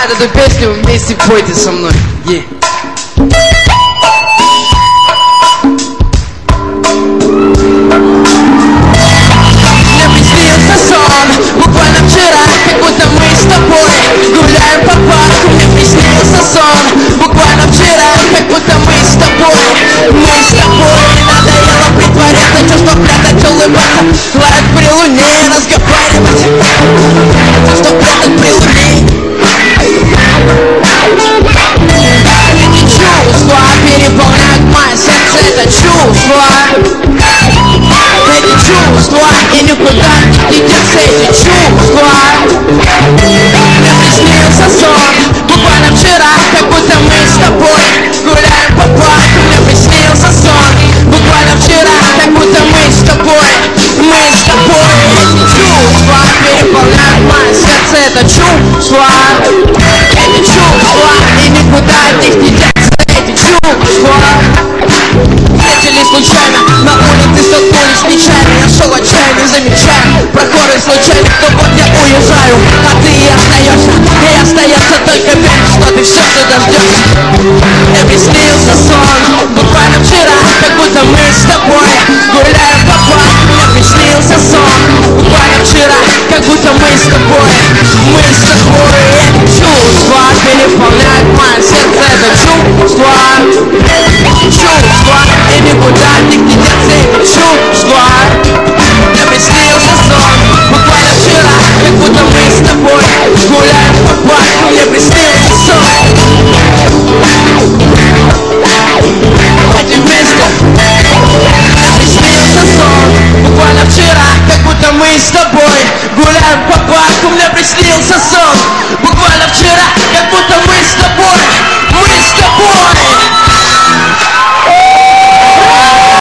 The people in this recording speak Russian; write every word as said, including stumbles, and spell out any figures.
знает эту песню, вместе пойте со мной. Yeah. Мне приснился сон, буквально вчера, как будто мы с тобой гуляем по парку. Мне приснился сон, буквально вчера, как будто мы с тобой, мы с тобой. Не надоело притворяться, чувство прятать, улыбаться, лайк при луне, разговаривать, чувство прятать при луне. Эти чувства переполняют мое сердце, это чувства. Эти чувства и никуда не деться, эти чувства. Мне приснился сон, буквально вчера, как будто мы с тобой гуляем по парку. Мне приснился сон, буквально вчера, как будто мы с тобой, мы с тобой. Эти чувства переполняют мое сердце, это чувства. Эти чувства и никуда от них не деться, эти чувства. Встретились случайно, на улице столкнулись нечаянно. Я шел отчаянно, замечая прохожих случайно, то вот я уезжаю, а ты и остаешься. И остается только верить, что ты все же дождешься. Мне приснился сон, буквально вчера, как будто мы с тобой гуляем по парку. Мне приснился сон, буквально вчера, как будто мы с тобой, мы с тобой. Эти чувства переполняют мое сердце, это чувства. Чувства и никуда от них не деться, эти чувства. Мне приснился сон, буквально вчера, как будто мы с тобой гуляем по парку. Мне приснился сон.